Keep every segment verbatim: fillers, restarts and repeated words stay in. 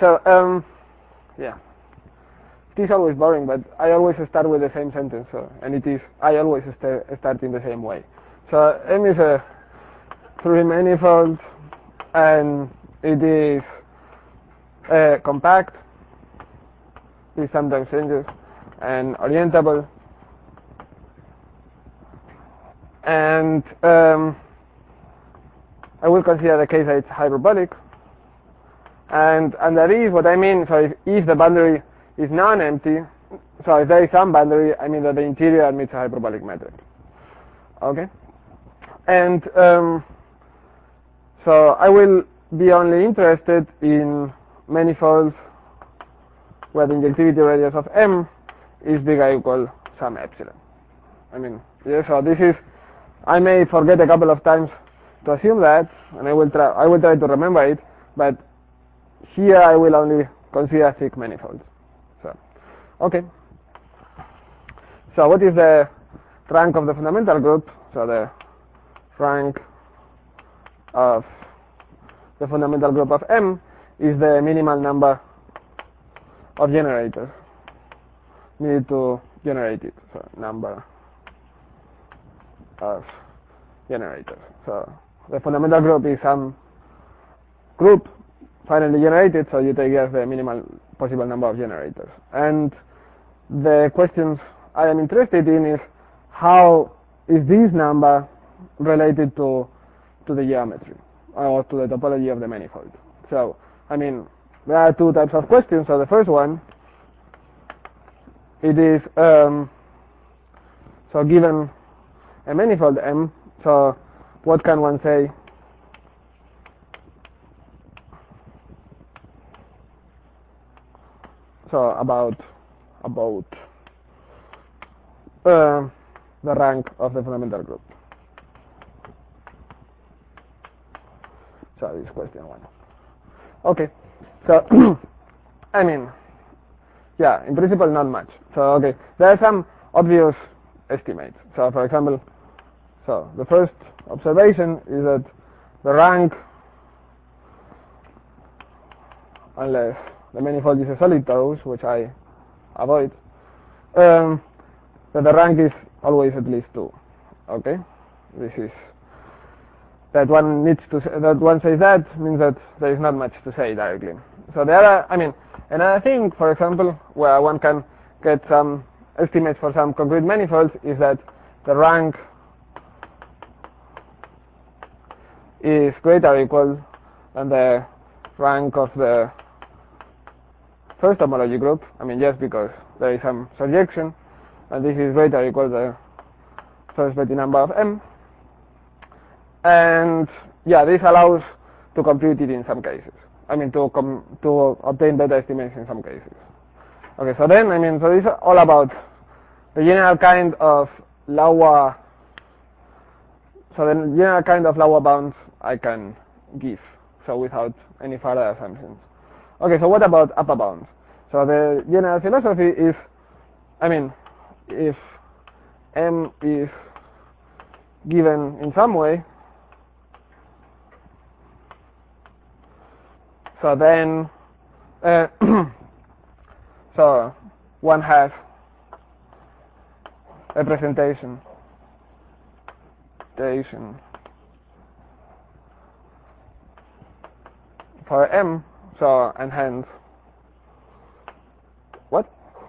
so, um, yeah. It is always boring, but I always start with the same sentence, so, and it is, I always st start in the same way. So M is a three manifold, and it is uh, compact, it sometimes changes, and orientable, and um, I will consider the case that it's hyperbolic, and and that is what I mean. So if, if the boundary is non-empty, so if there is some boundary, I mean that the interior admits a hyperbolic metric. Okay, and um, so I will be only interested in manifolds where the injectivity radius of M is bigger or equal some epsilon. I mean, yeah, so this is, I may forget a couple of times to assume that, and I will try, I will try to remember it, but here I will only consider thick manifolds. So, okay. So what is the rank of the fundamental group? So the rank of the fundamental group of M is the minimal number of generators needed to generate it. So number of generators. So the fundamental group is some group finally generated, so you take as the minimal possible number of generators. And the questions I am interested in is how is this number related to to the geometry or to the topology of the manifold. So I mean there are two types of questions. So the first one, it is um, so given a manifold M, so what can one say so about about uh, the rank of the fundamental group? So this is question one. Okay, so I mean, yeah, in principle not much. So okay, there are some obvious estimates. So for example, so the first observation is that the rank, unless the manifold is a solid torus, which I avoid, um, that the rank is always at least two. Okay, this is that one needs to say, that one says that means that there is not much to say directly. So there are, I mean, another thing, for example, where one can get some estimates for some concrete manifolds is that the rank is greater or equal than the rank of the first homology group. I mean, just because there is some surjection, and this is greater or equal to the first Betti number of M. And yeah, this allows to compute it in some cases. I mean, to com to obtain better estimates in some cases. Okay, so then, I mean, so this is all about the general kind of lower, so the general kind of lower bounds I can give, so without any further assumptions. Okay, so what about upper bounds? So the general philosophy is, I mean, if M is given in some way, so then, uh, so one has representation, station for M, so and hence, what?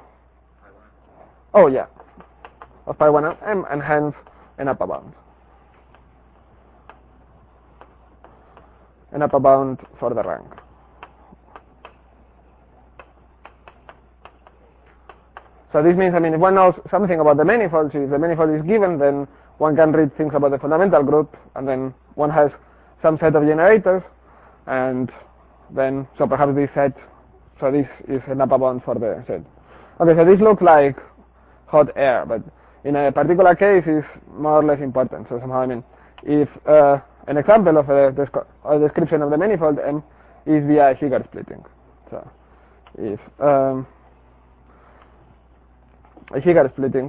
Oh yeah, of pi one M, and hence an upper bound. An upper bound for the rank. So this means, I mean, if one knows something about the manifold, if the manifold is given, then one can read things about the fundamental group, and then one has some set of generators, and then, so perhaps this set, so this is an upper bound for the set. Okay, so this looks like hot air, but in a particular case is more or less important. So somehow, I mean, if uh, an example of a, a description of the manifold M is via Higger splitting. So if um, a Higger splitting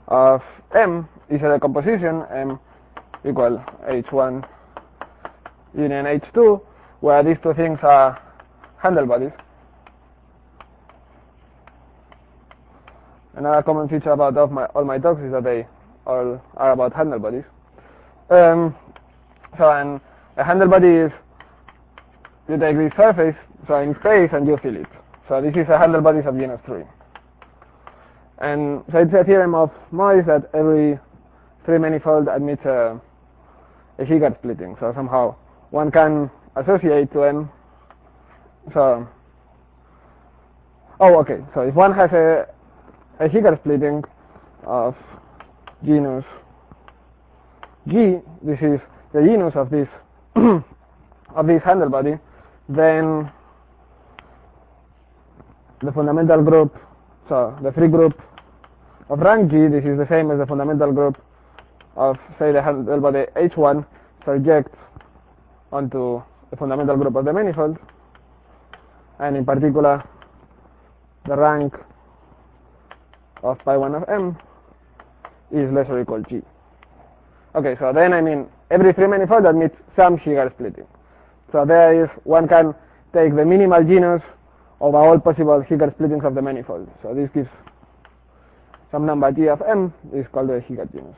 of M is a decomposition, M equal H one union H two, where these two things are handle bodies. Another common feature about all my, all my dogs is that they all are about handle bodies. Um, so an, a handle body is, you take this surface, so in space, and you fill it. So this is a handle bodies of genus three. And so it's a theorem of Moyse that every three manifold admits a, a Higard splitting. So somehow one can associate to M. So, oh, okay. So if one has a, a Higard splitting of genus G, this is the genus of this of this handle body, then the fundamental group, so the free group of rank G, this is the same as the fundamental group of, say, the handle body H one, projects onto the fundamental group of the manifold, and in particular the rank of pi one of M is less or equal G. Okay, so then I mean every free manifold admits some Higard splitting. So there is, one can take the minimal genus of all possible Higard splittings of the manifold. So this gives some number G of M, is called the Higard genus.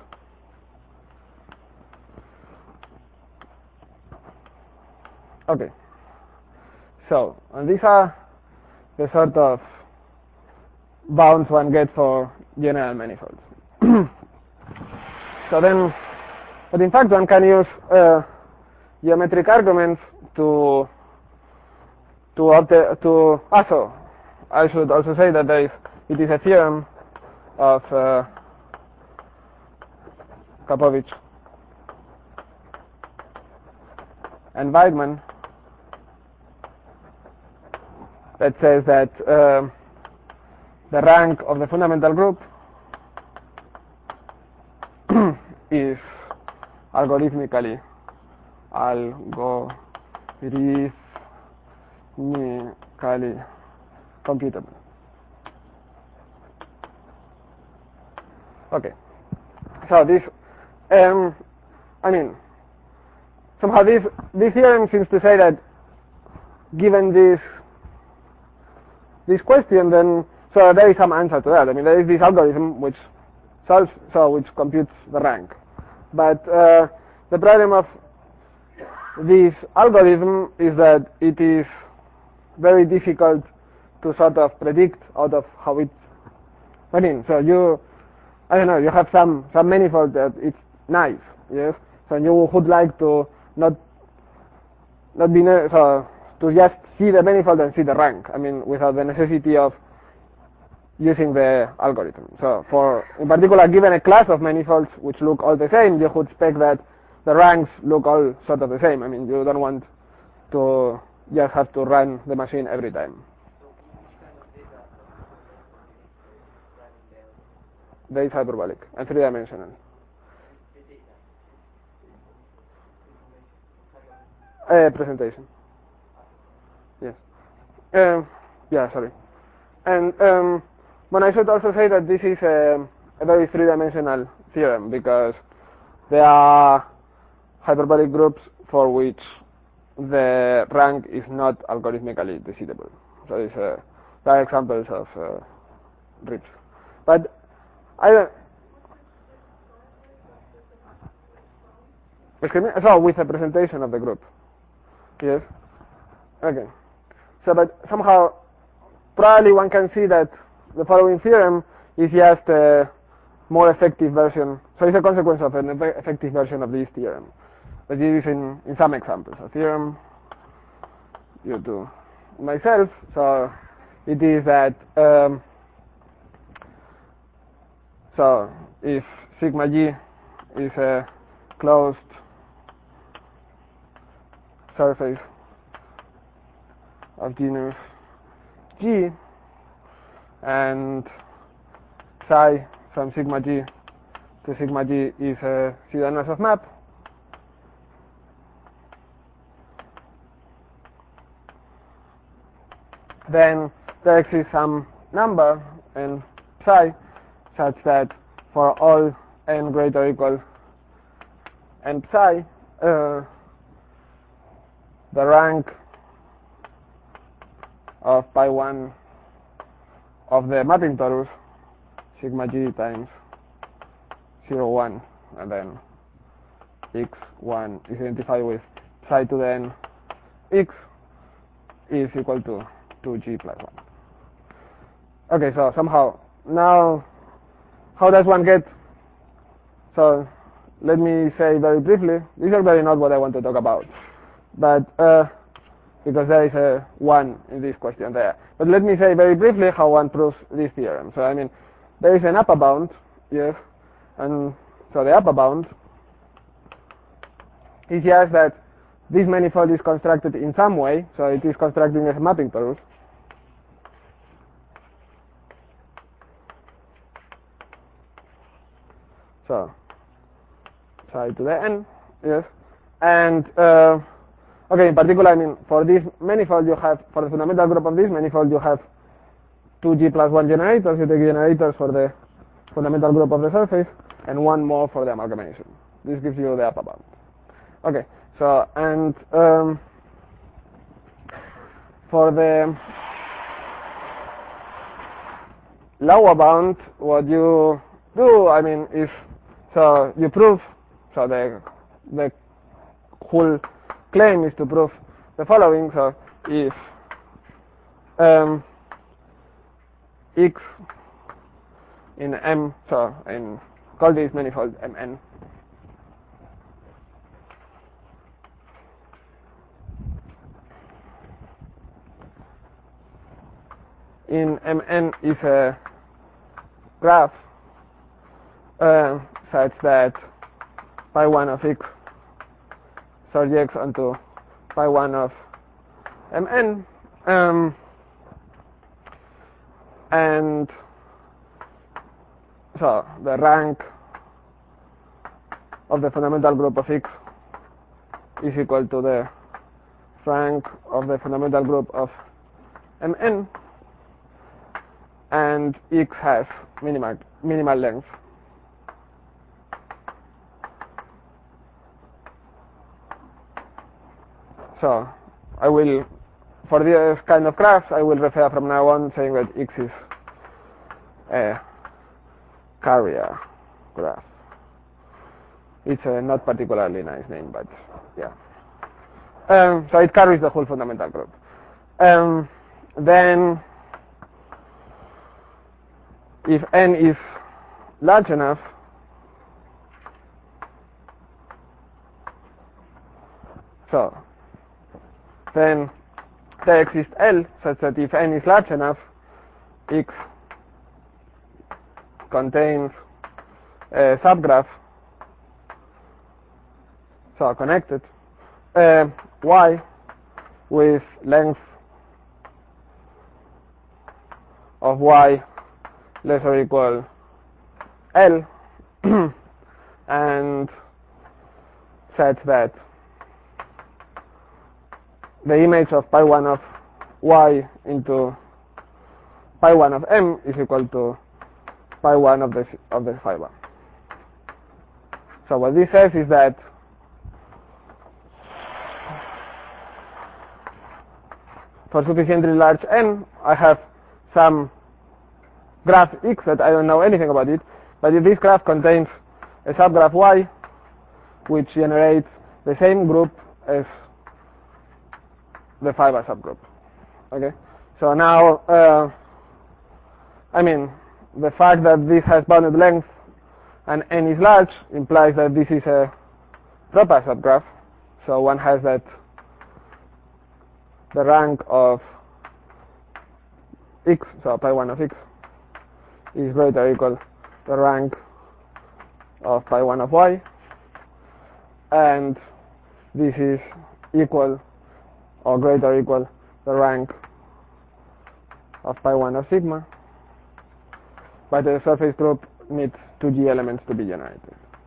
Okay, so and these are the sort of bounds one gets for general manifolds. So then, but in fact one can use uh, geometric arguments to to obtain, to also, I should also say that there is, it is a theorem of uh, Kapovich and Weidmann that says that uh, the rank of the fundamental group is algorithmically algorithmically computable. Okay, so this, um, I mean, somehow this this theorem seems to say that given this this question, then so there is some answer to that. I mean, there is this algorithm which solves, so which computes the rank, but uh, the problem of this algorithm is that it is very difficult to sort of predict out of how it. I mean, so you, I don't know, you have some some manifold that it's nice, yes. So you would like to not not be so to just see the manifold and see the rank. I mean, without the necessity of using the algorithm. So for, in particular, given a class of manifolds which look all the same, you would expect that the ranks look all sort of the same. I mean, you don't want to just have to run the machine every time. There is hyperbolic and three-dimensional. Uh, presentation. Yes. Uh, yeah, sorry. And um, but I should also say that this is a, a very three-dimensional theorem because there are hyperbolic groups for which the rank is not algorithmically decidable. So it's, uh, there are examples of uh, rips. But I don't. Excuse me? So with a presentation of the group. Yes. Okay. So, but somehow, probably one can see that the following theorem is just a more effective version. So it's a consequence of an effective version of this theorem. But it is in, in some examples. A theorem due to myself. So it is that um, so if sigma g is a closed surface of genus G, and psi from sigma G to sigma G is a pseudo-Anosov map, then there exists some number in psi such that for all n greater or equal n psi, uh, the rank of pi one of the mapping torus sigma g times zero one, and then x one is identified with psi to the n x is equal to two g plus one. Okay, so somehow now how does one get? So let me say very briefly, this is actually not what I want to talk about, but uh, because there is a one in this question there. But let me say very briefly how one proves this theorem. So I mean, there is an upper bound, yes, and so the upper bound is just that this manifold is constructed in some way, so it is constructed as a mapping torus. So psi to the n, yes, and uh, okay, in particular, I mean, for this manifold you have, for the fundamental group of this manifold you have two g plus one generators. You take generators for the fundamental group of the surface and one more for the amalgamation. This gives you the upper bound. Okay, so and um, for the lower bound, what you do, I mean, is so you prove. So the the whole claim is to prove the following. So if um, x in M, so in call this manifold Mn, in Mn is a graph uh, such that pi one of x surjects onto pi one of Mn, um, and so the rank of the fundamental group of x is equal to the rank of the fundamental group of Mn, and x has minimal minimal length. So I will, for this kind of graphs, I will refer from now on saying that x is a carrier graph. It's a not particularly nice name, but yeah. Um, so it carries the whole fundamental group. Um, then, if n is large enough, so then there exists L such that if n is large enough, x contains a subgraph, so connected, uh, y with length of y less or equal L, and such that the image of pi one of y into pi one of m is equal to pi one of the of the phi one. So what this says is that for sufficiently large n, I have some graph x that I don't know anything about it, but if this graph contains a subgraph y which generates the same group as the fiber subgroup. Okay, so now uh, I mean, the fact that this has bounded length and n is large implies that this is a proper subgraph. So one has that the rank of x, so pi one of x, is greater or equal to the rank of pi one of y, and this is equal or greater or equal to the rank of pi one of sigma, but the surface group needs two G elements to be generated.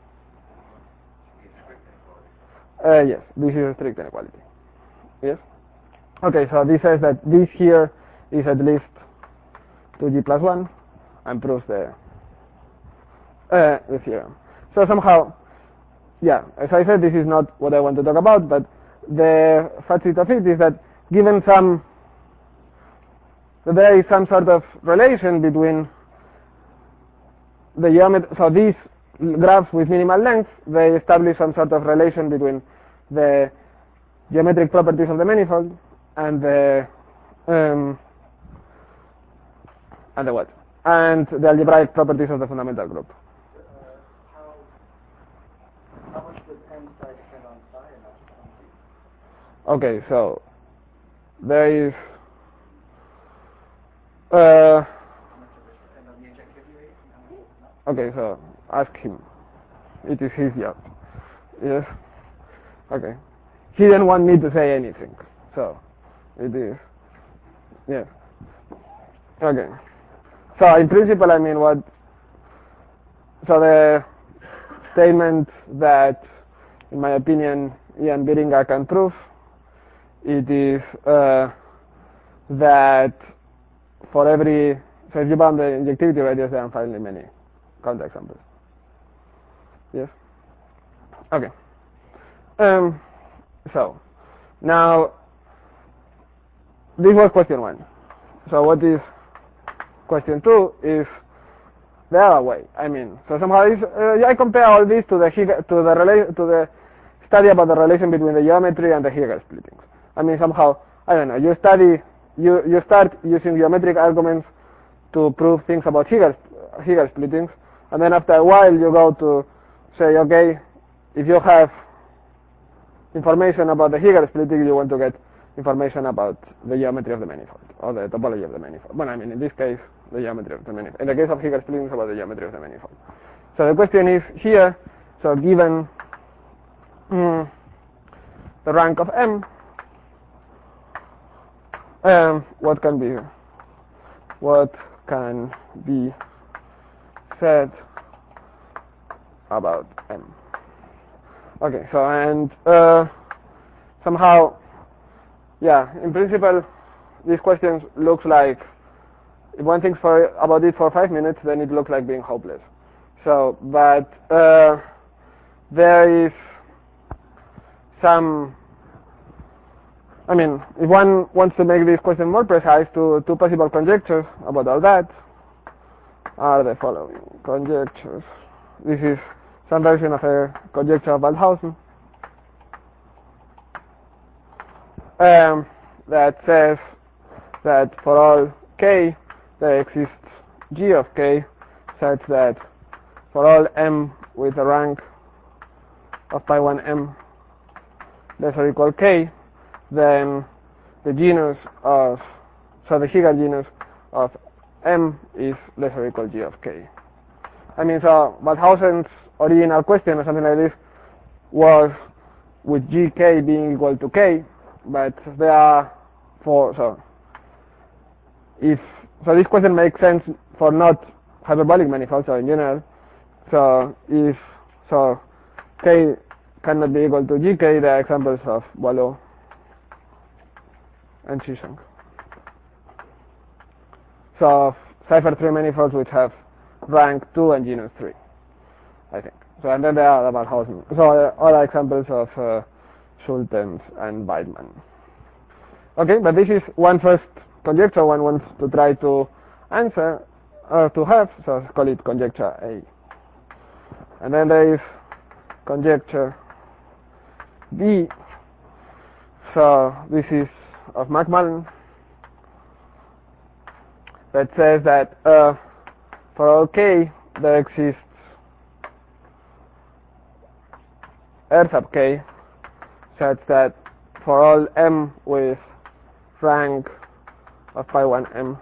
Uh, yes, this is a strict inequality. Yes? Okay, so this says that this here is at least two G plus one and proves the uh, the theorem. So somehow, yeah, as I said, this is not what I want to talk about, but the facet of it is that given some, that there is some sort of relation between the geometry, so these graphs with minimal length, they establish some sort of relation between the geometric properties of the manifold and the um, and the what? And the algebraic properties of the fundamental group. Uh, how, how much does m psi depend on psi and not just on Okay, so there is uh, okay, so ask him. It is his job. Yes. Okay. He didn't want me to say anything, so it is. Yes. Okay. So in principle, I mean what? So the statement that, in my opinion, Ian Biringa can prove, it is uh, that for every, so if you bound the injectivity radius, there are finally many counterexamples. Yes. Okay. Um. So now this was question one. So what is question two is the other way. I mean, so somehow this, uh, I compare all this to the Hegel, to the rela to the study about the relation between the geometry and the Hegel splittings. I mean, somehow I don't know. You study, you you start using geometric arguments to prove things about Hegel Hegel splittings, and then after a while you go to say, okay, if you have information about the Hegel splitting, you want to get information about the geometry of the manifold, or the topology of the manifold. Well, I mean, in this case, the geometry of the manifold. In the case of Hegel splitting, it's about the geometry of the manifold. So the question is here, so given mm, the rank of M, um, what can be, what can be said about M? Okay, so and uh, somehow, yeah, in principle, these questions looks like, if one thinks for about it for five minutes, then it looks like being hopeless. So, but uh, there is some, I mean, if one wants to make this question more precise, two, two possible conjectures about all that are the following conjectures. This is some version of a conjecture of Waldhausen um, that says that for all k there exists g of k such that for all m with a rank of pi one m less or equal k, then the genus of, so the Hegel genus of m is less or equal g of k. I mean, so Waldhausen's original question or something like this was with gk being equal to k, but there are four, so if, so this question makes sense for not hyperbolic manifolds, so in general, so if, so k cannot be equal to gk, there are examples of Boileau and Chisholm. So cipher three manifolds which have rank two and genus three, I think. So and then there are about Waldhausen. So uh, other examples of uh, Schultens and Weidmann. Okay, but this is one first conjecture one wants to try to answer or to have, so let's call it conjecture A. And then there is conjecture B. So this is of Macmillan that says that uh, for all k there exists R sub k such that for all m with rank of pi one m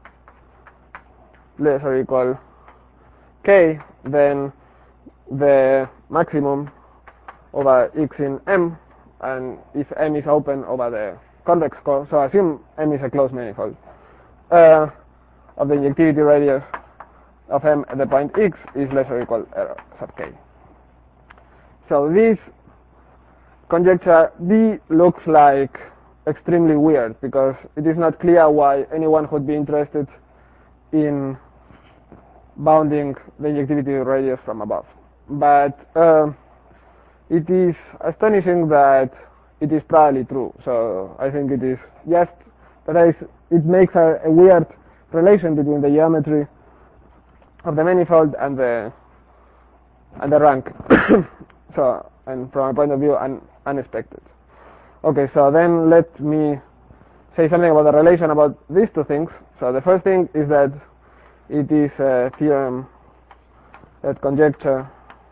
less or equal k, then the maximum over x in m, and if m is open over the convex core, so assume m is a closed manifold, uh, of the injectivity radius of m at the point x is less or equal R sub k. So this conjecture B looks like extremely weird because it is not clear why anyone would be interested in bounding the injectivity radius from above. But uh, it is astonishing that it is probably true. So I think it is just that is, it makes a, a weird relation between the geometry of the manifold and the and the rank. So, and from a point of view, un, unexpected. Okay, so then let me say something about the relation about these two things. So the first thing is that it is a theorem that conjecture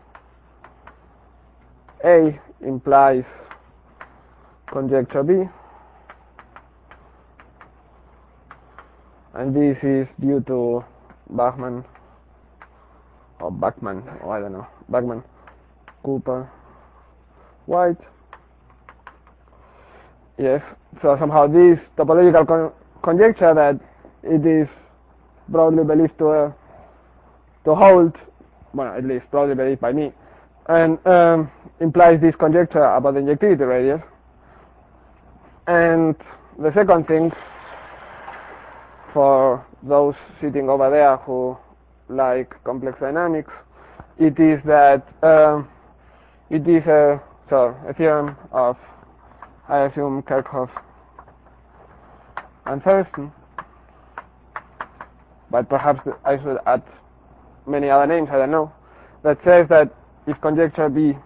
A implies conjecture B, and this is due to Bachman or Bachman, or I don't know, Bachman, Cooper, White. Yes, so somehow this topological con conjecture that it is broadly believed to uh, to hold, well, at least broadly believed by me, and um, implies this conjecture about the injectivity radius. And the second thing, for those sitting over there who like complex dynamics, it is that um, it is a so a theorem of, I assume, Kerckhoff and Thurston, but perhaps I should add many other names, I don't know, that says that if conjecture B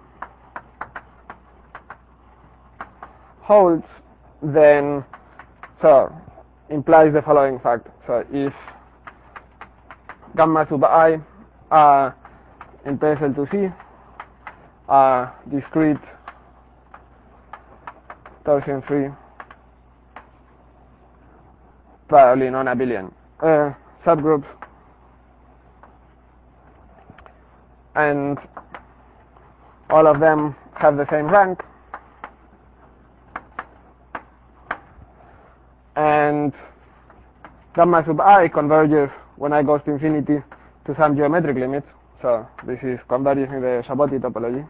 holds, then so implies the following fact. So if gamma sub I are in P S L two C are discrete torsion free, probably non-abelian uh, subgroups, and all of them have the same rank, and gamma sub I converges when I goes to infinity to some geometric limit. So this is converging in the Shaboti topology.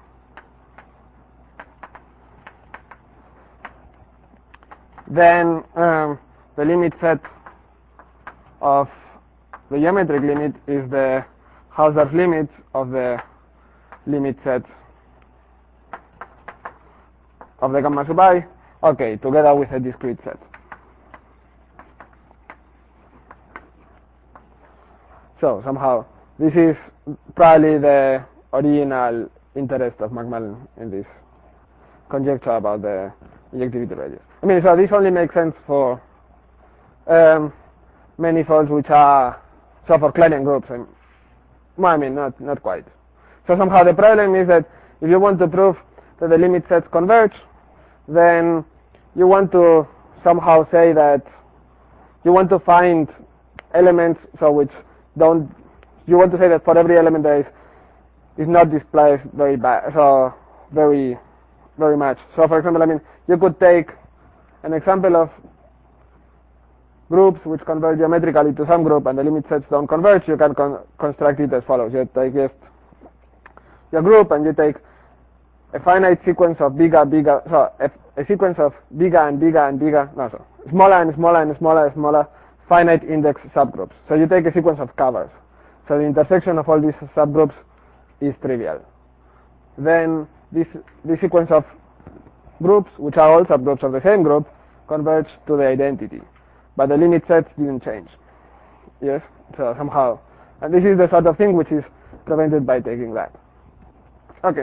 Then um, the limit set of the geometric limit is the Hausdorff limit of the limit set of the gamma sub I, okay, together with a discrete set. So somehow this is probably the original interest of McMullen in this conjecture about the injectivity radius. I mean, so this only makes sense for um, manifolds which are so for Kleinian groups. And, well, I mean, not not quite. So somehow the problem is that if you want to prove that the limit sets converge, then you want to somehow say that you want to find elements so which don't. You want to say that for every element there is is not displaced very bad, so very very much. So for example, I mean, you could take an example of groups which converge geometrically to some group and the limit sets don't converge. You can con construct it as follows. You take just your group and you take a finite sequence of bigger, bigger, so a, a sequence of bigger and bigger and bigger, no, so smaller and smaller and smaller and smaller finite index subgroups. So you take a sequence of covers. So the intersection of all these subgroups is trivial. Then this, this sequence of groups, which are all subgroups of the same group, converge to the identity. But the limit sets didn't change. Yes? So somehow. And this is the sort of thing which is prevented by taking that. Okay.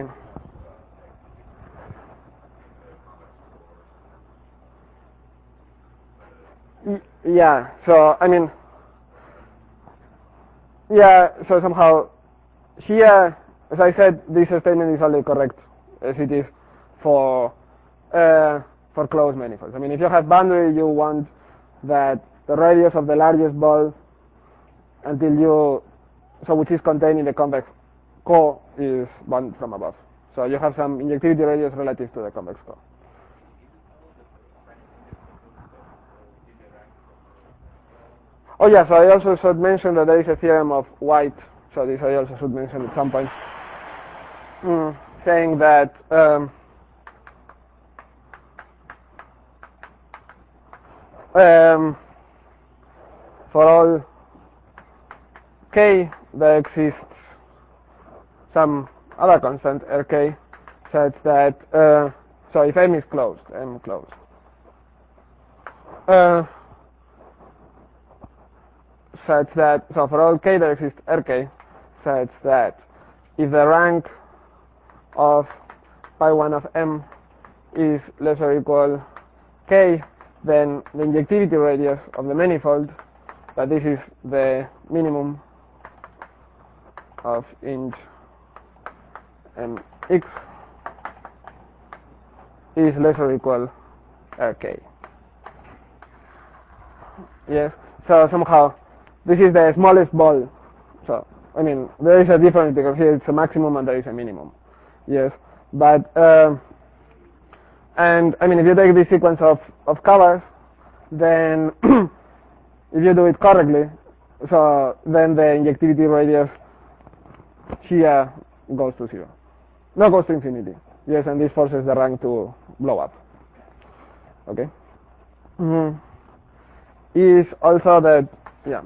Y yeah, so I mean, yeah, so somehow here, as I said, this statement is only correct as it is for uh, for closed manifolds. I mean, if you have boundary, you want that the radius of the largest ball until you, so which is contained in the convex core, is bound from above. So you have some injectivity radius relative to the convex core. Oh yeah, so I also should mention that there is a theorem of White, so this I also should mention at some point, mm, saying that um, um, for all k there exists some other constant Rk such that uh, so if M is closed, M closed, uh, such that so for all k there exists Rk such that if the rank of pi one of M is less or equal k, then the injectivity radius of the manifold, that this is the minimum of int mx, is less or equal Rk. Yes, so somehow this is the smallest ball. So I mean there is a difference because here it's a maximum and there is a minimum. Yes, but uh, and I mean if you take this sequence of of covers, then if you do it correctly, so then the injectivity radius here goes to zero, no, goes to infinity. Yes, and this forces the rank to blow up. Okay. Mm-hmm. Is also that yeah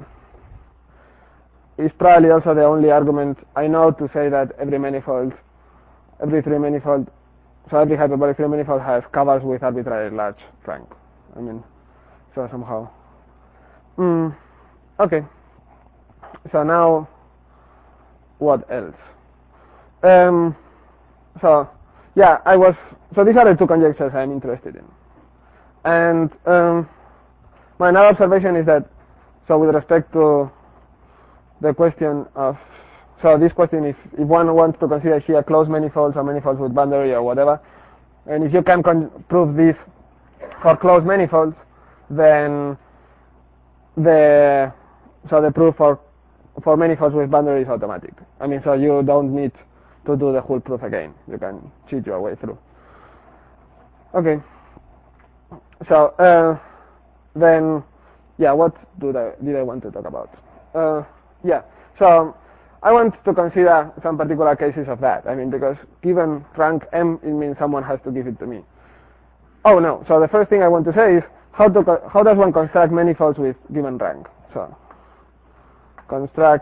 is probably also the only argument I know to say that every manifold, every three manifold, so every hyperbolic three manifold has covers with arbitrarily large rank. I mean, so somehow. Mm, okay. So now, what else? Um, so yeah, I was. So these are the two conjectures I'm interested in, and um, my another observation is that, so with respect to the question of, so this question is if one wants to consider here closed manifolds or manifolds with boundary or whatever, and if you can con prove this for closed manifolds, then the so the proof for for manifolds with boundary is automatic. I mean, so you don't need to do the whole proof again. You can cheat your way through. Okay. So uh, then, yeah, what do I, did I want to talk about? Uh, yeah. So I want to consider some particular cases of that. I mean, because given rank M, it means someone has to give it to me. Oh no. So the first thing I want to say is how to how does one construct manifolds with given rank? So construct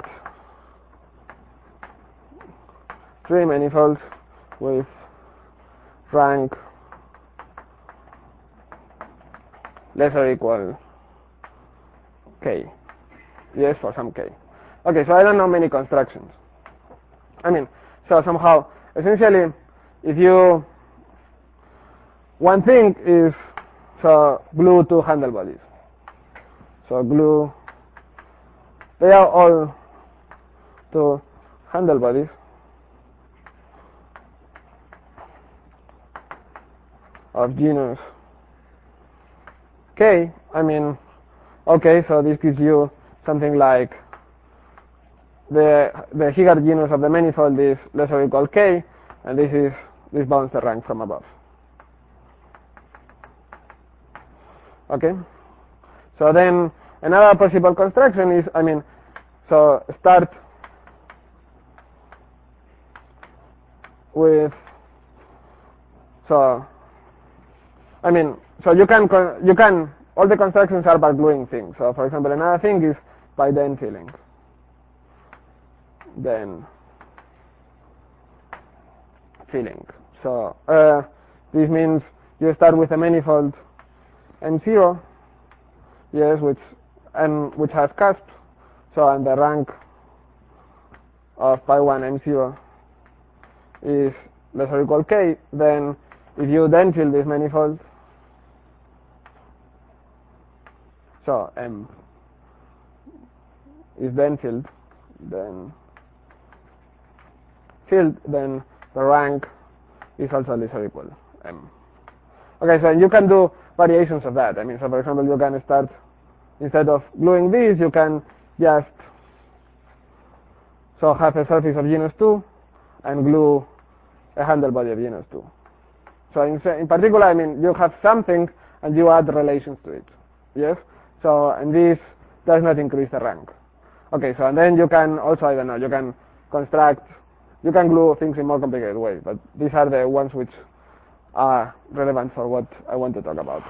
three manifolds with rank less or equal k. Yes, for some k. Okay, so I don't know many constructions. I mean, so somehow, essentially, if you, one thing is, so glue two handle bodies. So glue, they are all two handle bodies of genus k. I mean, okay, so this gives you something like the the Higard genus of the manifold is less or equal k, and this is this bounds the rank from above. Okay, so then another possible construction is, I mean, so start with, so I mean, so you can you can all the constructions are by gluing things. So for example, another thing is by then filling. Then filling. So uh, this means you start with a manifold M zero, yes, which and which has cusp. So and the rank of pi one M zero is less or equal k. Then if you then fill this manifold, so M is then filled, then filled, then the rank is also less or equal M. Okay, so you can do variations of that. I mean, so for example, you can start, instead of gluing these, you can just so have a surface of genus two and glue a handle body of genus two. So in, in particular, I mean, you have something and you add relations to it. Yes? So, and this does not increase the rank. Okay, so and then you can also, I don't know, you can construct, you can glue things in more complicated ways, but these are the ones which are relevant for what I want to talk about.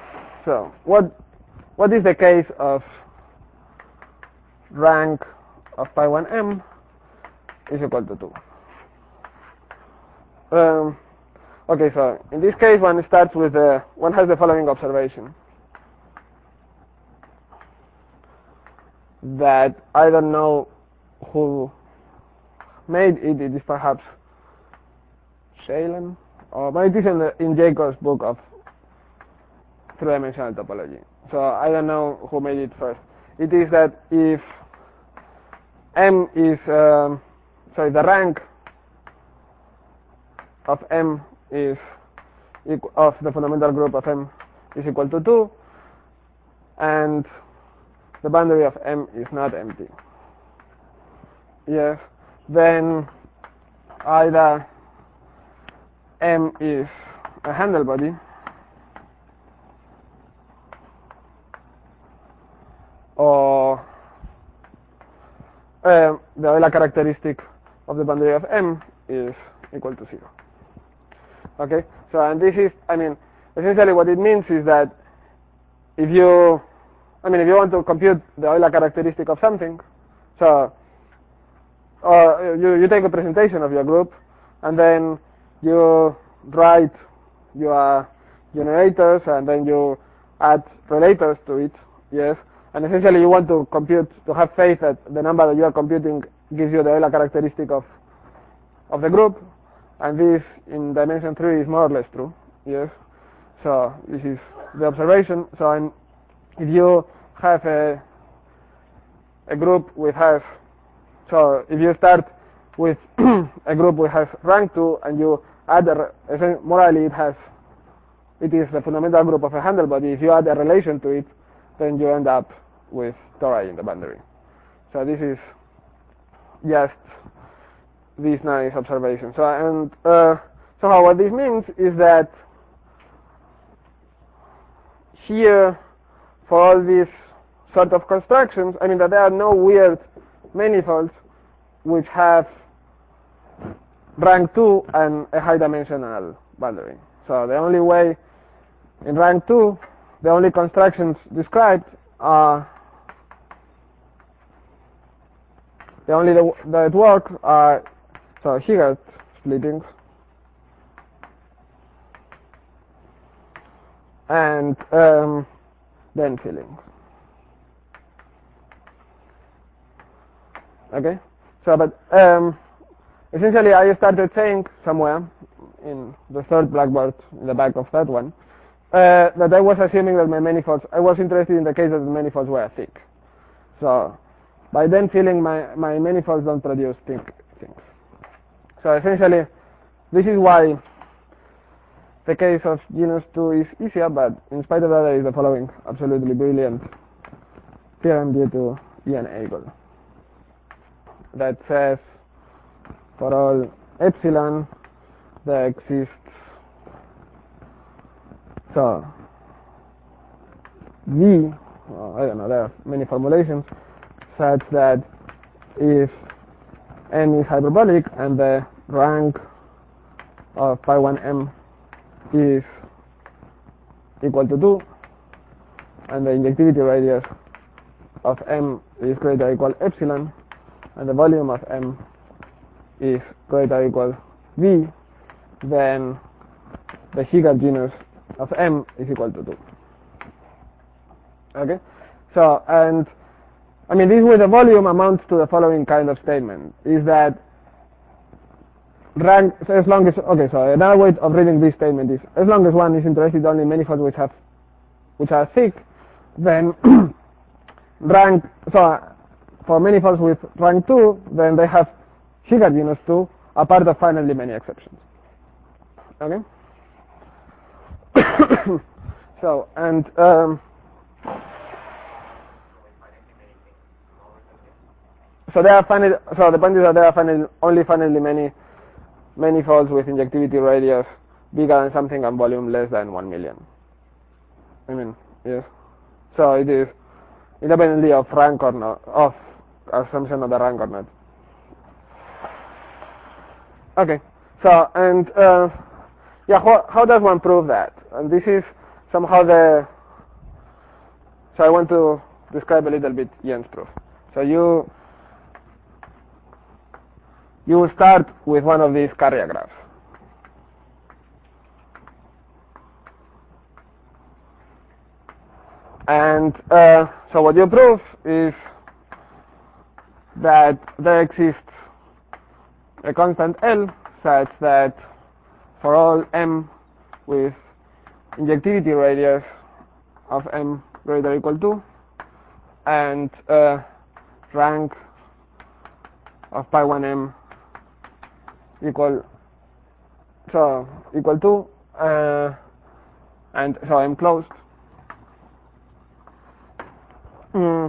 So, what what is the case of rank of pi one m is equal to two. Um, okay, so in this case one starts with the, one has the following observation. That I don't know who made it, it is perhaps Shailen, or maybe it is in, the, in Jacob's book of three-dimensional topology. So I don't know who made it first. It is that if M is, um, sorry, the rank of M is equal, of the fundamental group of M is equal to two, and the boundary of M is not empty. Yes, then either M is a Handel body or uh, the Euler characteristic of the boundary of M is equal to zero. Okay, so and this is, I mean, essentially what it means is that if you, I mean, if you want to compute the Euler characteristic of something, so or you, you take a presentation of your group and then you write your generators and then you add relators to it, yes, and essentially you want to compute, to have faith that the number that you are computing gives you the Euler characteristic of of the group, and this in dimension three is more or less true, yes. So this is the observation. So and if you have a a group which has, so if you start with a group which has rank two and you add a, morally it has, it is the fundamental group of a Handel body. If you add a relation to it, then you end up with tori in the boundary. So this is just this nice observation. So and uh, somehow what this means is that here, for all these sort of constructions, I mean that there are no weird manifolds which have rank two and a high dimensional boundary. So the only way in rank two, the only constructions described are the only that work are so Hilbert splittings and um, then fillings. Okay, so but um, essentially I started saying somewhere in the third blackboard in the back of that one uh, that I was assuming that my manifolds, I was interested in the case that the manifolds were thick. So by then filling, my, my manifolds don't produce thick things. So essentially this is why the case of genus two is easier, but in spite of that there is the following absolutely brilliant theorem due to Ian Agel that says for all epsilon there exists, so V, well, I don't know, there are many formulations such that if n is hyperbolic and the rank of pi one m is equal to two and the injectivity radius of m is greater or equal epsilon and the volume of m is greater or equal v, then the Hilbert genus of m is equal to two. Okay, so and I mean this with the volume amounts to the following kind of statement, is that rank, so as long as, okay, so another way of reading this statement is as long as one is interested only in manifolds which have which are thick, then rank, so for manifolds with rank two, then they have Hilbert genus two apart of finitely many exceptions. Okay. So and um, so there are finite, so the point is that there are finite, only finitely many manifolds with injectivity radius bigger than something and volume less than one million. I mean, yes. So it is independently of rank or not, of assumption of the rank or not. Okay. So and uh, yeah, how, how does one prove that? And this is somehow the. So I want to describe a little bit Ian's proof. So you you will start with one of these carrier graphs. And uh, so what you prove is that there exists a constant L such that for all m with injectivity radius of m greater or equal to and uh, rank of pi one m equal so equal to uh, and so m closed, mm,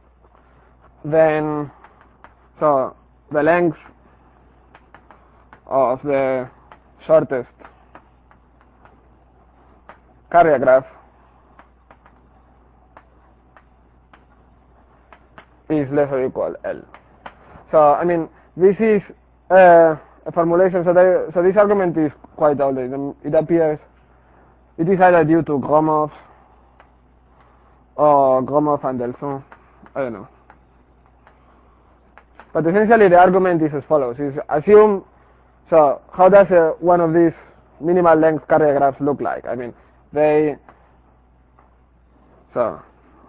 then so the length of the shortest carrier graph is less or equal L. So I mean this is uh, a formulation. So, they, so this argument is quite old. It, it appears it is either due to Gromov or Gromov and Delson. I don't know. But essentially the argument is as follows: is assume. So how does uh, one of these minimal length carrier graphs look like? I mean they so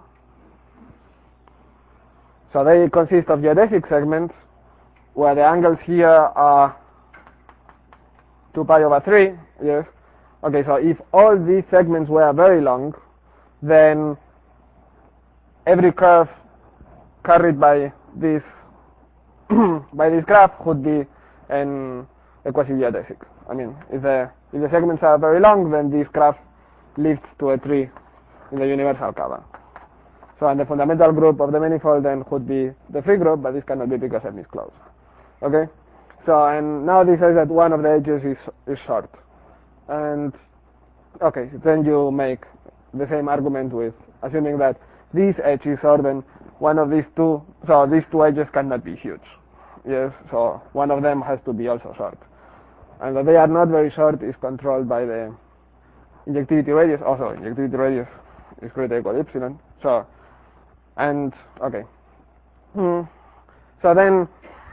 so they consist of geodesic segments where the angles here are two pi over three. Yes. Okay. So if all these segments were very long, then every curve carried by this by this graph would be an a quasi-geodesic. I mean, if the if the segments are very long, then this graph lifts to a tree in the universal cover. So, and the fundamental group of the manifold then would be the free group, but this cannot be because M is closed. Okay. So, and now this says that one of the edges is is short, and okay, then you make the same argument with assuming that this edge is short, then one of these two, so these two edges cannot be huge. Yes. So one of them has to be also short. And that they are not very short is controlled by the injectivity radius. Also, injectivity radius is greater or equal to epsilon. So, and okay. Hmm. So then,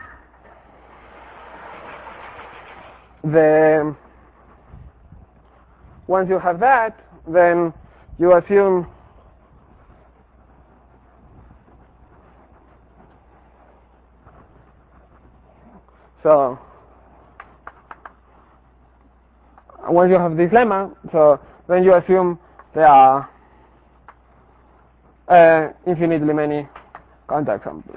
the once you have that, then you assume so. Once you have this lemma, so then you assume there are uh, infinitely many contact samples.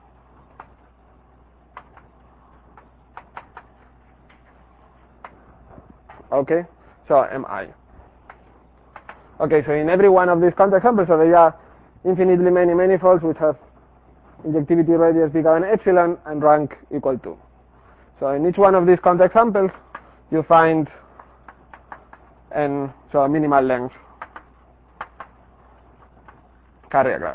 Okay, so M I. Okay, so in every one of these contact samples, so there are infinitely many manifolds which have injectivity radius bigger than epsilon and rank equal to. So in each one of these contact samples, you find and so a minimal length carrier graph.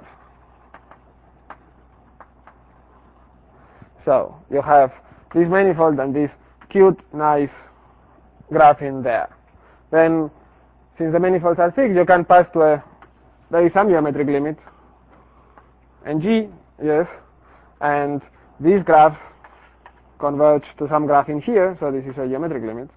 So you have this manifold and this cute, nice graph in there. Then, since the manifolds are fixed, you can pass to a there is some geometric limit, and G, yes, and these graphs converge to some graph in here. So this is a geometric limit.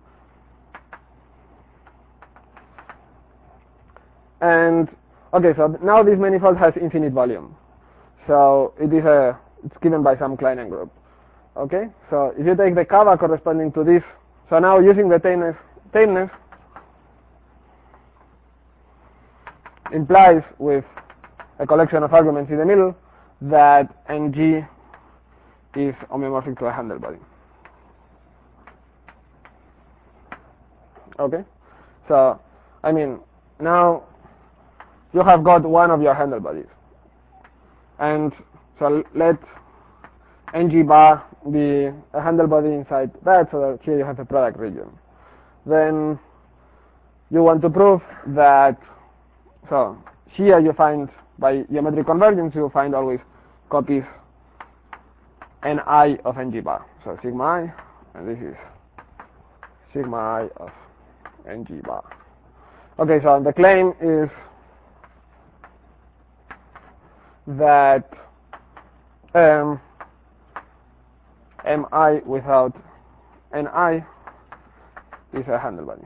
And okay, so now this manifold has infinite volume. So it is a it's given by some Kleinen group. Okay, so if you take the kava corresponding to this, so now using the tameness, tameness implies with a collection of arguments in the middle that N G is homeomorphic to a handle body. Okay, so I mean now you have got one of your handle bodies, and so let N G bar be a handle body inside that, so that here you have a product region. Then you want to prove that, so here you find by geometric convergence you find always copies Ni of Ng bar. So sigma I, and this is sigma I of Ng bar. Okay, so the claim is that um, Mi without Ni is a handle body.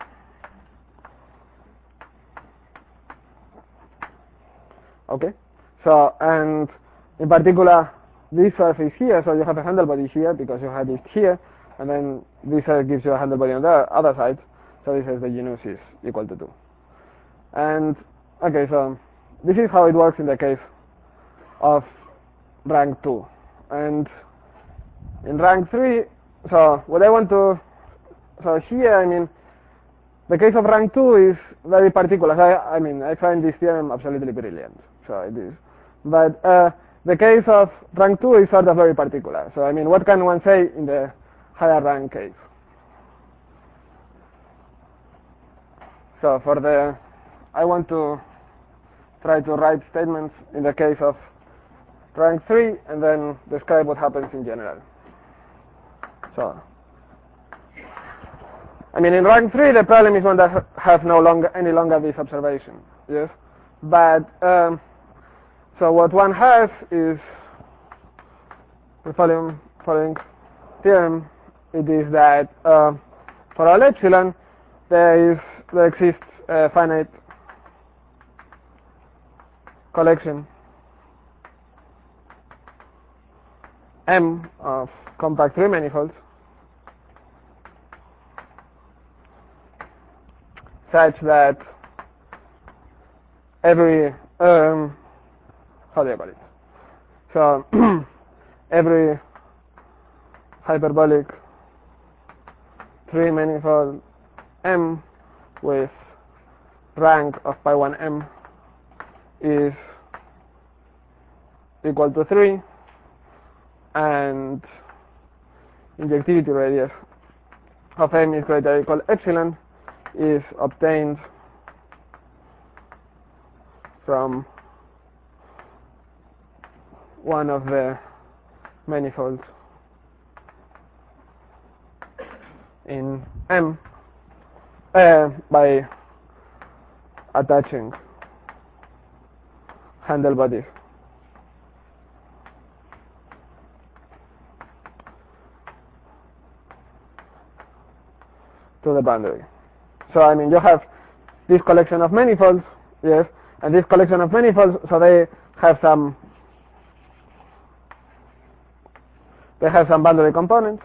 Okay, so and in particular this surface here, so you have a handle body here because you had it here, and then this uh, gives you a handle body on the other side, so this is the genus is equal to two. And okay, so this is how it works in the case of rank two. And in rank three, so what I want to, so here, I mean, the case of rank two is very particular. So I, I mean, I find this theorem absolutely brilliant. So it is. But uh, the case of rank two is sort of very particular. So I mean, what can one say in the higher rank case? So for the, I want to try to write statements in the case of rank three and then describe what happens in general. So, I mean, in rank three, the problem is one that has no longer any longer this observation. Yes, but um, so what one has is the following, following theorem. It is that uh, for all epsilon, there is there exists a finite collection M of compact three manifolds such that every um, how do you call it? So every hyperbolic three manifold M with rank of pi one M is equal to three, and injectivity radius of M is greater or equal to epsilon is obtained from one of the manifolds in M uh, by attaching handle bodies to the boundary. So I mean, you have this collection of manifolds, yes, and this collection of manifolds, so they have some they have some boundary components,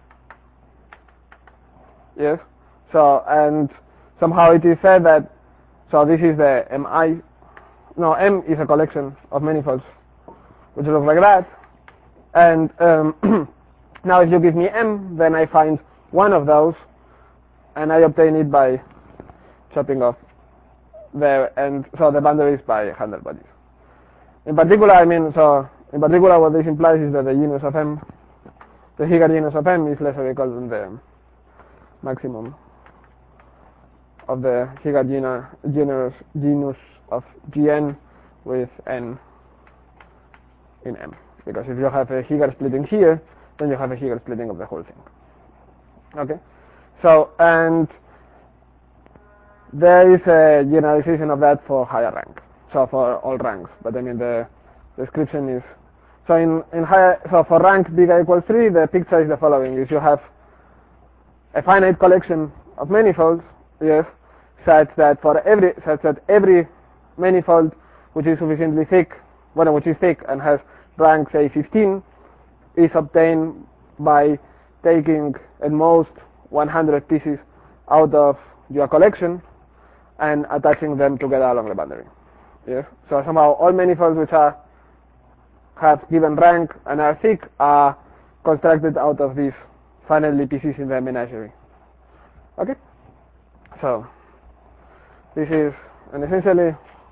yes. So and somehow it is said that so this is the Mi. No, M is a collection of manifolds which looks like that. And um, now if you give me M, then I find one of those, and I obtain it by chopping off there, and so the boundary is by handle bodies. In particular, I mean, so in particular, what this implies is that the genus of M, the Hilbert genus of M, is less or equal than the maximum of the Hilbert genus genus of Gn with N in M. Because if you have a Hilbert splitting here, then you have a Hilbert splitting of the whole thing. Okay? So, and there is a generalization of that for higher rank. So for all ranks. But I mean, the description is, so in, in higher, so for rank bigger equals three, the picture is the following, is you have a finite collection of manifolds, yes, such that for every, such that every manifold which is sufficiently thick, well, which is thick and has rank, say, fifteen, is obtained by taking at most one hundred pieces out of your collection and attaching them together along the boundary. Yes. So somehow all manifolds which are have given rank and are thick are constructed out of these finitely pieces in the menagerie. Okay. So this is and essentially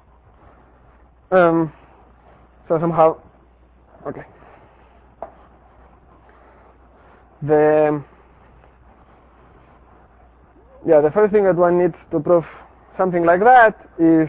um, so somehow okay. The yeah the first thing that one needs to prove something like that is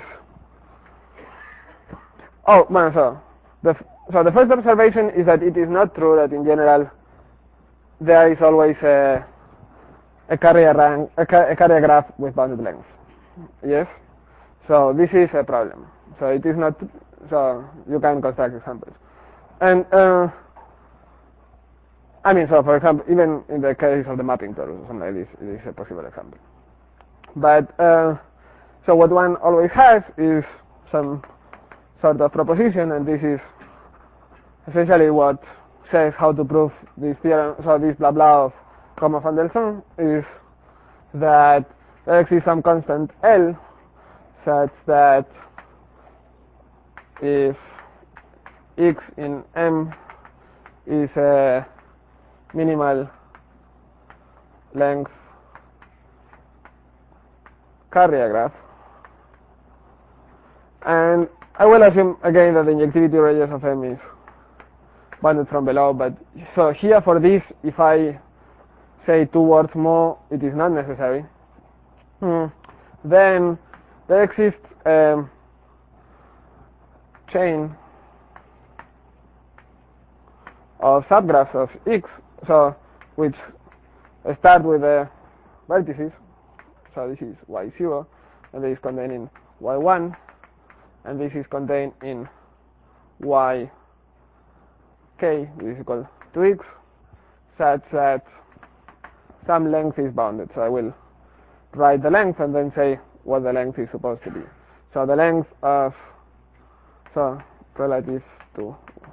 oh man so the so the first observation is that it is not true that in general there is always a a carrier rank a, a carrier graph with bounded length. Yes. So this is a problem. So it is not so you can construct examples and uh, I mean, so for example, even in the case of the mapping torus or something like this, it is a possible example. But, uh, so what one always has is some sort of proposition, and this is essentially what says how to prove this theorem. So this blah blah of Common van der Zon is that there exists some constant L such that if X in M is a minimal length carrier graph, and I will assume again that the injectivity radius of M is bounded from below, but so here for this, if I say two words more, it is not necessary. Hmm. Then there exists a chain of subgraphs of X, so which start with the vertices. So this is y zero, and this is contained in y one, and this is contained in y k, which is equal to X, such that some length is bounded. So I will write the length and then say what the length is supposed to be. So the length of, so relative to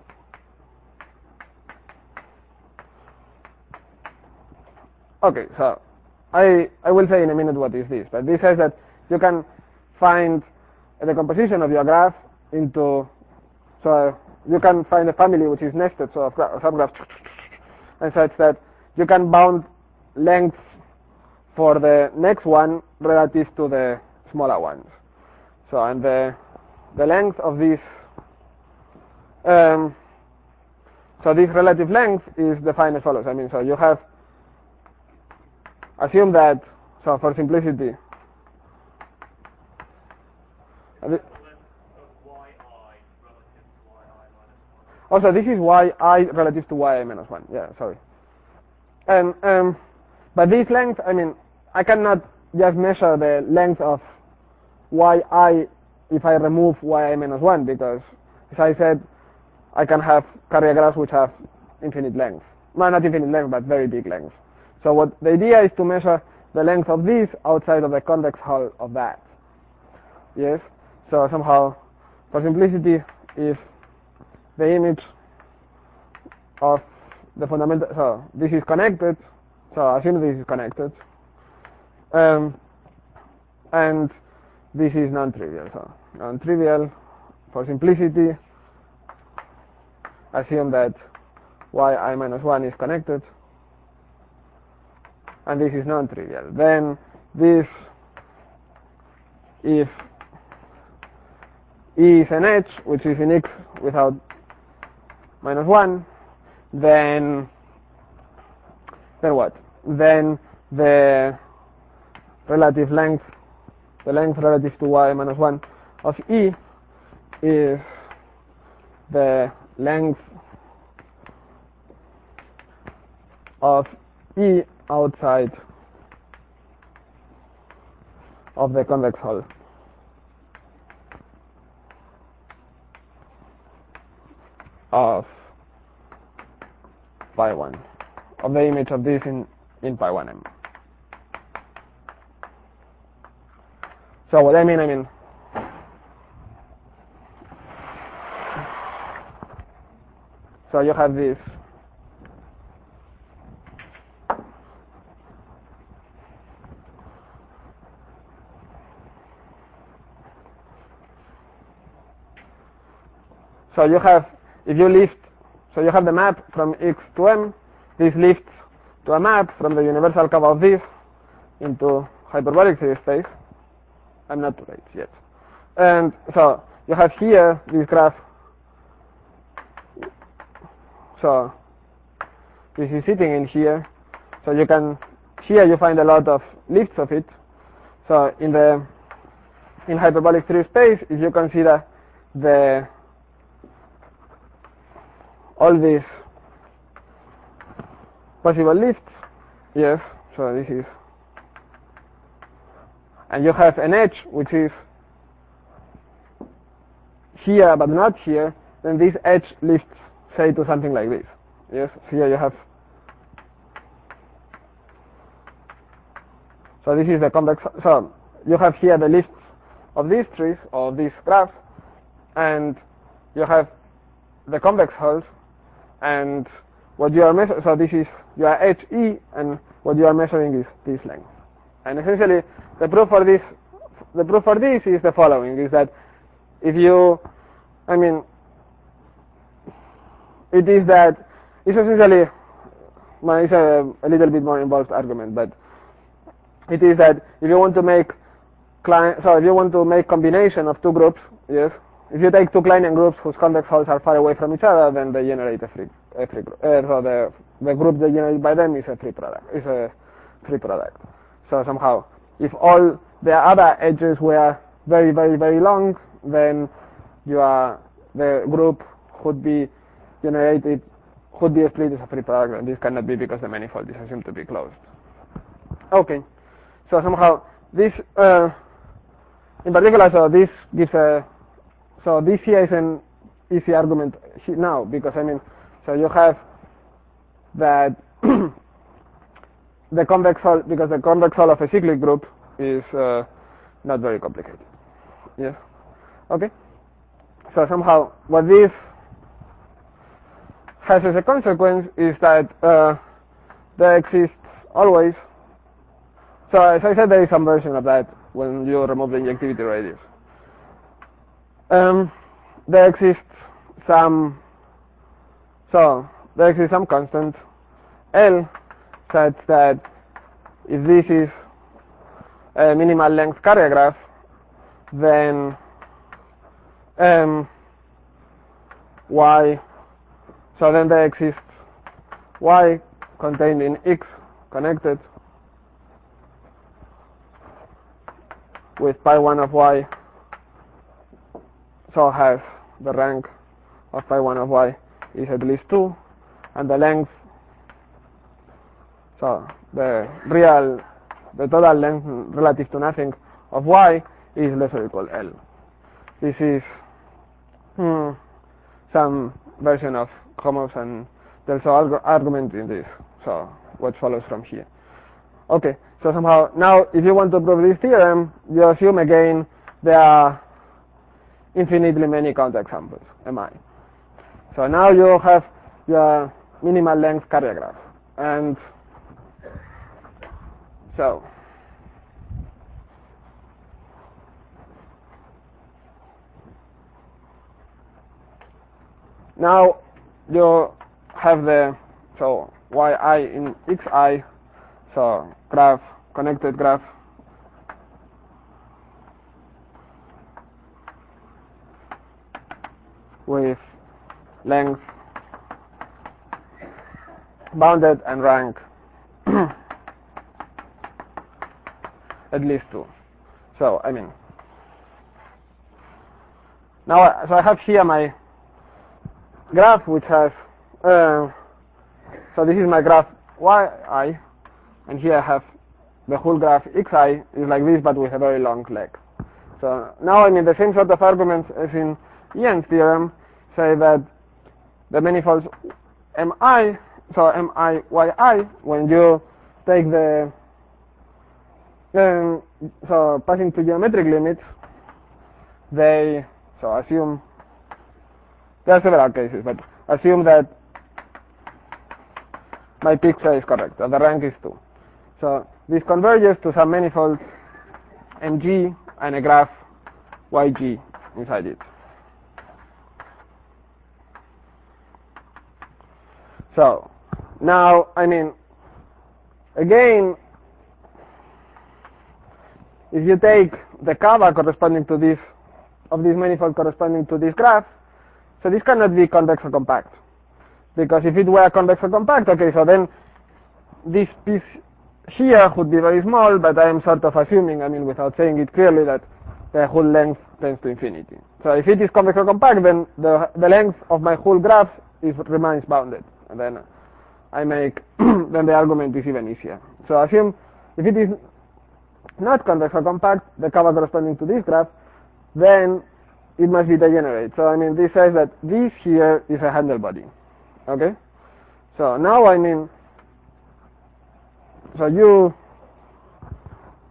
okay, so I I will say in a minute what is this, but this says that you can find the composition of your graph into, so you can find a family which is nested, so of subgraphs, and such that you can bound lengths for the next one relative to the smaller ones. So and the the length of this, um, so this relative length is defined as follows. I mean, so you have assume that, so for simplicity, also this is yi relative to yi minus one. Yeah, sorry. And um, but this length, I mean, I cannot just measure the length of yi if I remove yi minus one, because as I said, I can have carrier graphs which have infinite length. Well, not infinite length, but very big length. So what the idea is to measure the length of this outside of the convex hull of that. Yes? So somehow, for simplicity, if the image of the fundamental, so this is connected, so assume this is connected, um, and this is non-trivial. So non-trivial, for simplicity, assume that yi minus one is connected, and this is non-trivial. Then this, if E is an edge, which is in X without minus one, then then what? Then the relative length, the length relative to y minus one of E is the length of E outside of the convex hull. Of pi one, of the image of this in, in pi one m. So what I mean, I mean, so you have this so you have, if you lift, so you have the map from X to M, this lifts to a map from the universal cover of this into hyperbolic series space. I'm not too late yet. And so you have here this graph. So this is sitting in here. So you can, here you find a lot of lifts of it. So in the, in hyperbolic series space, if you consider the all these possible lifts, yes, so this is, and you have an edge which is here but not here, then this edge lifts, say, to something like this. Yes, here you have So this is the convex. So you have here the lists of these trees or these graphs, and you have the convex hulls, and what you are measuring. So this is your H E, and what you are measuring is this length. And essentially, the proof for this, the proof for this is the following: is that if you, I mean, it is that it's essentially, well, it's a, a little bit more involved argument, but it is that if you want to make Klein, so if you want to make combination of two groups, yes, if you take two Kleinian groups whose convex hulls are far away from each other, then they generate a free, a free group. Uh, so the the group they generate by them is a free product. Is a free product. So somehow, if all the other edges were very, very, very long, then your the group would be generated, would be split as a free product, and this cannot be because the manifold is assumed to be closed. Okay, so somehow this, uh, in particular, so this gives a, so this here is an easy argument now, because I mean, so you have that the convex hull, because the convex hull of a cyclic group is uh, not very complicated. Yes. Okay. So somehow what this has as a consequence is that uh, there exists always. So as I said, there is some version of that when you remove the injectivity radius. Um, there exists some. So there exists some constant L such that if this is a minimal length carrier graph, then um, y, so then there exists y contained in X connected with pi one of y, so has the rank of pi one of y is at least two, and the length, so the real, the total length relative to nothing of y is less or equal L. This is hmm, some version of Homos, and there's an argument in this, so what follows from here. Okay, so somehow, now if you want to prove this theorem, you assume again there are infinitely many counterexamples, Mi. So now you have your minimal length carrier graph, and so now you have the, so yi in xi, so graph, connected graph, with length bounded and rank at least two. So I mean, now so I have here my graph which has uh, so this is my graph yi, and here I have the whole graph xi is like this but with a very long leg. So now I mean the same sort of arguments as in Ian's theorem say that the manifolds Mi, so Mi yi, when you take the um, so passing to geometric limits, they so assume there are several cases, but assume that my picture is correct, that the rank is two. So this converges to some manifold Mg and a graph Yg inside it. So now, I mean, again, if you take the kava corresponding to this, of this manifold corresponding to this graph, so this cannot be convex or compact. Because if it were convex or compact, okay, so then this piece here would be very small, but I am sort of assuming, I mean, without saying it clearly, that the whole length tends to infinity. So if it is convex or compact, then the, the length of my whole graph is, remains bounded. And then I make, then the argument is even easier. So assume if it is not convex or compact, the kava corresponding to this graph, then it must be degenerate. So I mean, this says that this here is a handle body. Okay? So now I mean, so you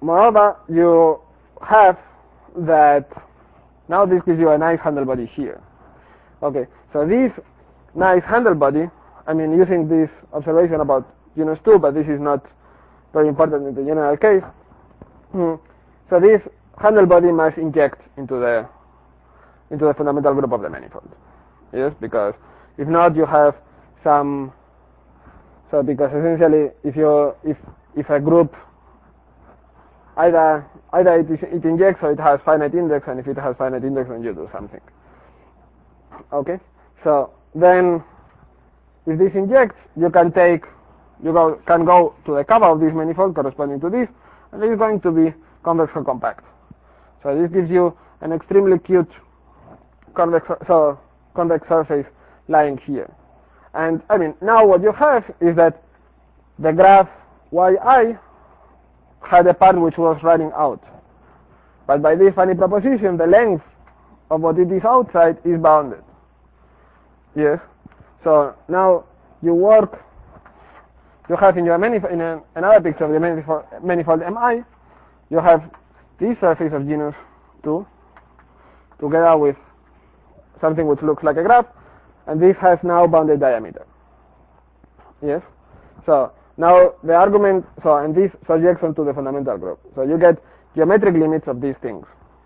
moreover, you have that now this gives you a nice handle body here. Okay, so this nice handle body, I mean using this observation about genus two, but this is not very important in the general case. Hmm. So this handle body must inject into the into the fundamental group of the manifold. Yes, because if not, you have some. So because essentially, if you if if a group either either it, is, it injects or it has finite index, and if it has finite index, then you do something. Okay. So then, if this injects, you can take you go can go to the cover of this manifold corresponding to this, and this is going to be convex or compact. So this gives you an extremely cute convex so convex surface lying here. And I mean now what you have is that the graph yi had a part which was running out. But by this funny proposition, the length of what it is outside is bounded. Yes. So now you work you have in your manifold in a, another picture of the manifold, manifold Mi, you have this surface of genus two together with something which looks like a graph, and this has now bounded diameter. Yes. So now the argument, so and this subjects onto the fundamental group. So you get geometric limits of these things,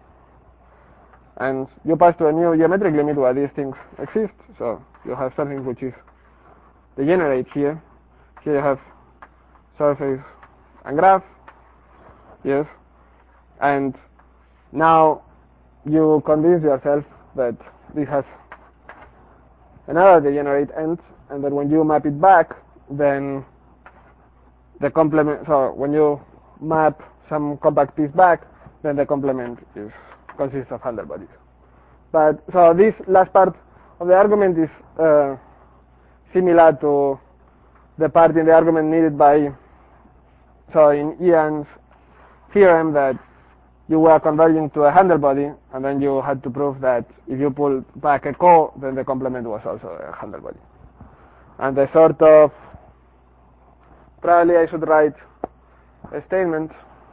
and you pass to a new geometric limit where these things exist. So you have something which is degenerate here. Here you have surface and graph. Yes. And now you convince yourself that this has another degenerate end, and that when you map it back, then the complement, so when you map some compact piece back, then the complement is consists of handle bodies. But so this last part of the argument is uh, similar to the part in the argument needed by so in Ian's theorem that you were converging to a handle body, and then you had to prove that if you pull back a co, then the complement was also a handle body. And the sort of, probably I should write a statement,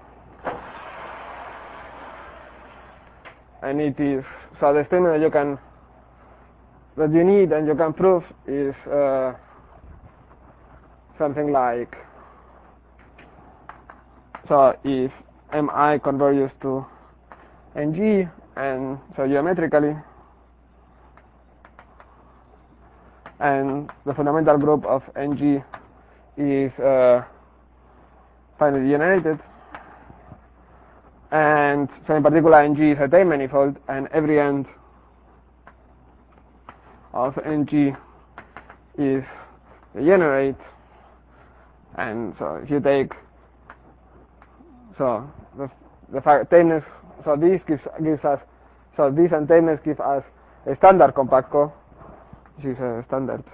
and it is, so the statement that you can, that you need and you can prove is uh, something like, so if Mi converges to Ng, and so geometrically, and the fundamental group of Ng is uh, finally generated, and so in particular Ng is a Tate manifold, and every end of Ng is degenerate, and so if you take so the the tapeness, so this gives gives us so this and tapeness give us a standard compact co, which is a standard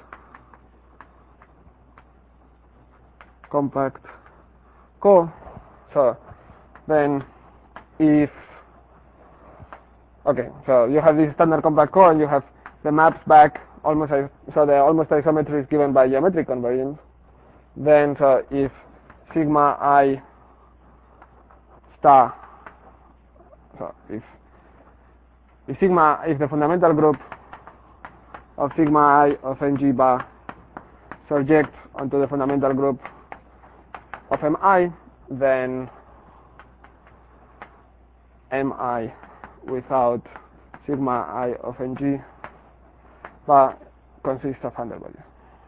compact co. So then if okay, so you have this standard compact co, and you have the maps back almost so the almost isometry is given by geometric convergence. Then so if sigma I star, so if if sigma if the fundamental group of sigma I of Ng bar surjects onto the fundamental group of Mi, then Mi without sigma I of Ng bar consists of handle bodies.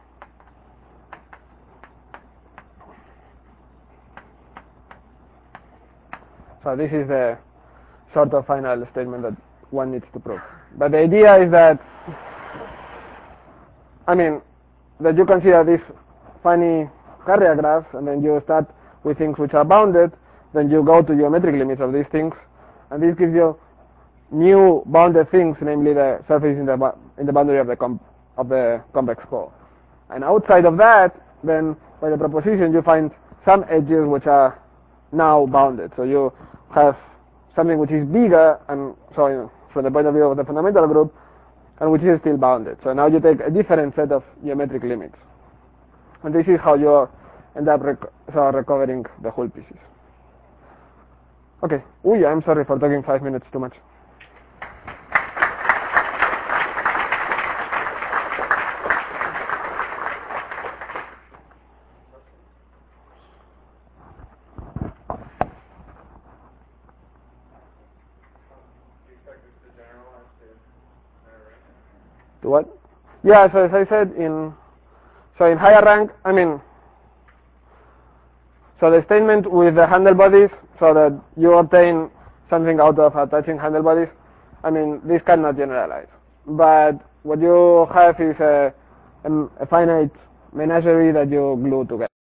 So this is the sort of final statement that one needs to prove. But the idea is that, I mean, that you consider these funny carrier graphs, and then you start with things which are bounded, then you go to geometric limits of these things, and this gives you new bounded things, namely the surface in the in the boundary of the com of the convex core. And outside of that, then by the proposition you find some edges which are now bounded. So you have something which is bigger, and so you know, from the point of view of the fundamental group, and which is still bounded. So now you take a different set of geometric limits, and this is how you end up rec so recovering the whole pieces. Okay. Uy, I'm sorry for talking five minutes too much. To what? Yeah, so as I said, in so in higher rank, I mean, so the statement with the handle bodies, so that you obtain something out of attaching handle bodies, I mean, this cannot generalize. But what you have is a, a finite menagerie that you glue together.